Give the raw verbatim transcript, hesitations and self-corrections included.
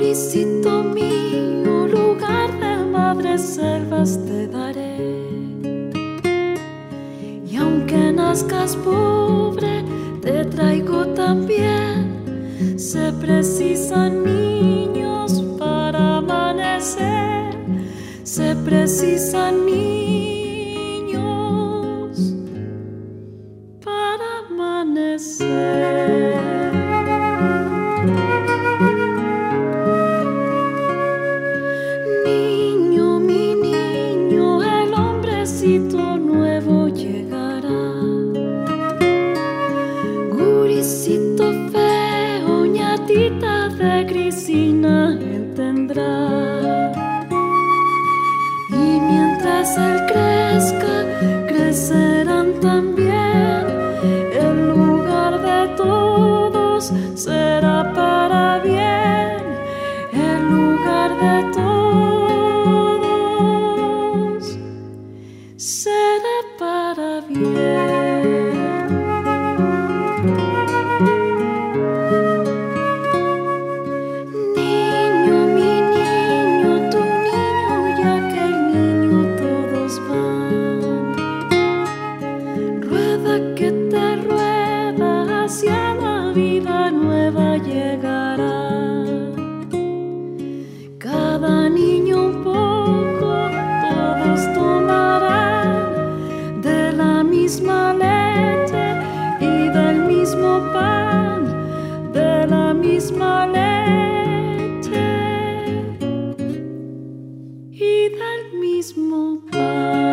Gurisito mío, lugar de madres selvas te daré. Y aunque nazcas pobre, te traigo también. Se precisan niños para amanecer. Se precisan niños para amanecer. Niño, mi niño, el hombrecito nuevo llegará. Gurisito feo, ñatita de grisina, él tendrá. Y mientras él crezca, crecerán también. El lugar de todos será para bien. El lugar de todos será para bien. Niño, mi niño, tu niño y aquel niño, todos van. Rueda que te rueda, hacia la vida nueva llegará. Cada niño un poco, todos tomarán de la misma leche y del mismo pan, de la misma leche y del mismo pan.